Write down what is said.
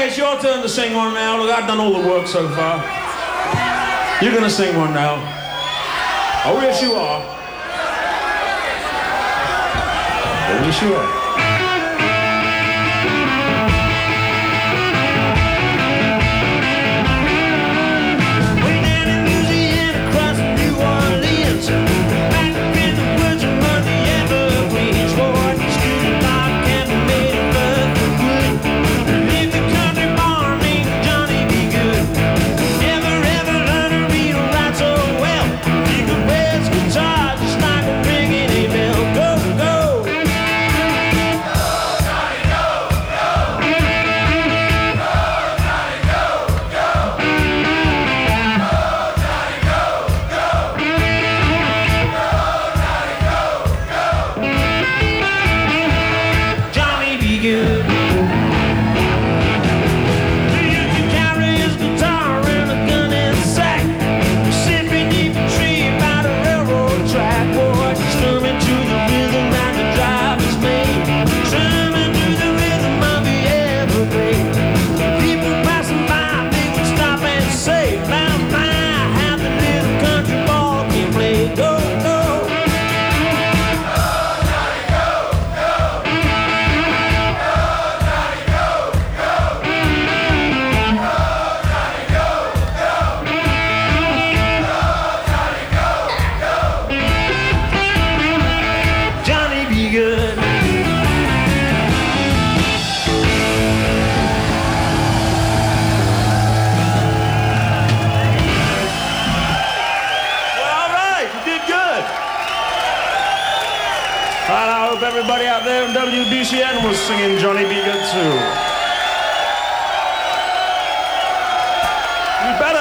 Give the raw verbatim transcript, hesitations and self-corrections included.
Okay, it's your turn to sing one now. Look, I've done all the work so far. You're gonna sing one now. Oh, yes, you are. Oh, yes, you are. Everybody out there in W B C N was singing Johnny B. Goode too. You better